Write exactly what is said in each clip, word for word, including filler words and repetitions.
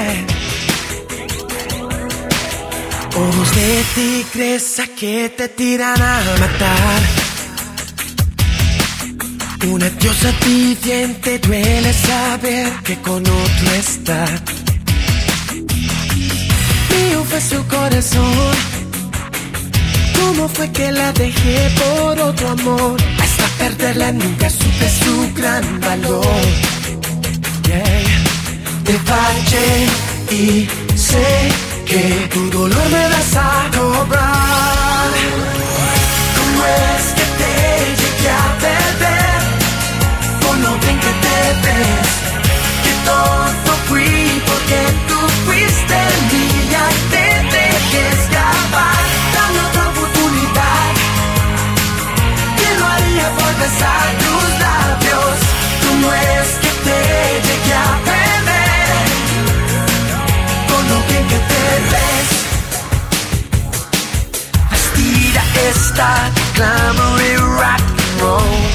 yeah. Ojos de tigresa que te tiran a matar. Una diosa viviente, duele saber que con otro está. Mío fue su corazón. ¿Cómo fue que la dejé por otro amor? Hasta perderla nunca supe su gran valor. Yeah. Te fallé y sé que tu dolor me vas a cobrar. ¿Cómo es que te llegué a perder? Por lo bien que te ves, que todo fui porque tú fuiste mía y te dejé escapar. Dame otra oportunidad, que lo haría por besar tus labios. ¿Cómo es que te llegué a perder? Por lo bien que te ves. Vestida está de glamour y rock and roll.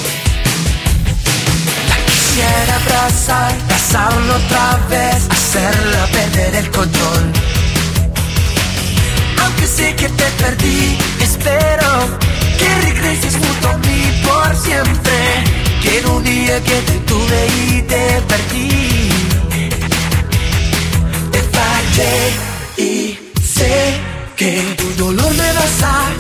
La quisiera abrazar, besarla otra vez, hacerla perder el control. Aunque sé que te perdí, espero que regreses junto a mí por siempre. Quiero un día que te tuve y te perdí. Te fallé y sé que tu dolor me vas a